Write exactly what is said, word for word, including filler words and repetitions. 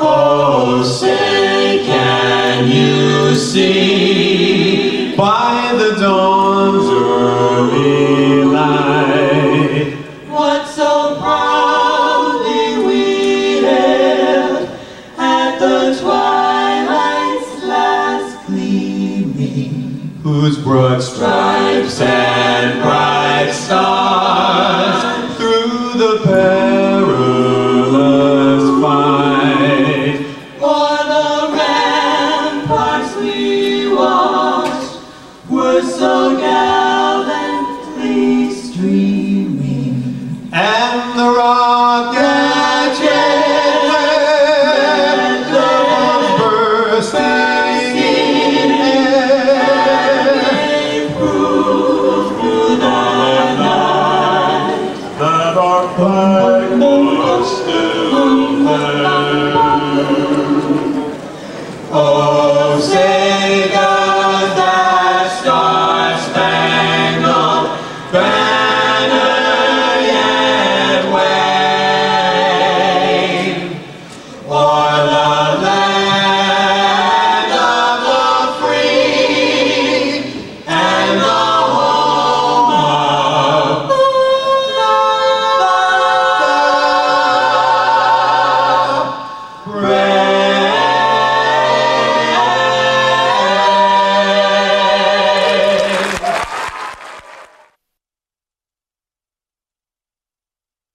Oh, say, can you see by the dawn's early light what so proudly we hailed at the twilight's last gleaming, whose broad stripes